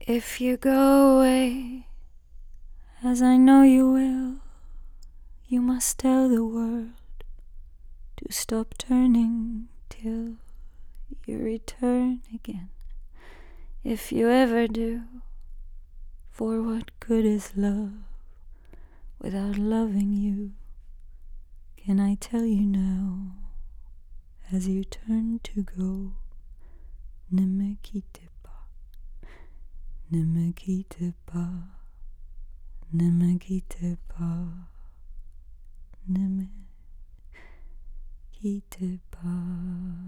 If you go away, as I know you will, you must tell the world to stop turning till you return again. If you ever do, for what good is love without loving you? Can I tell you now, as you turn to go, ne me quitte pas, ne me quitte pas, ne me quitte pas, ne me quitte pas.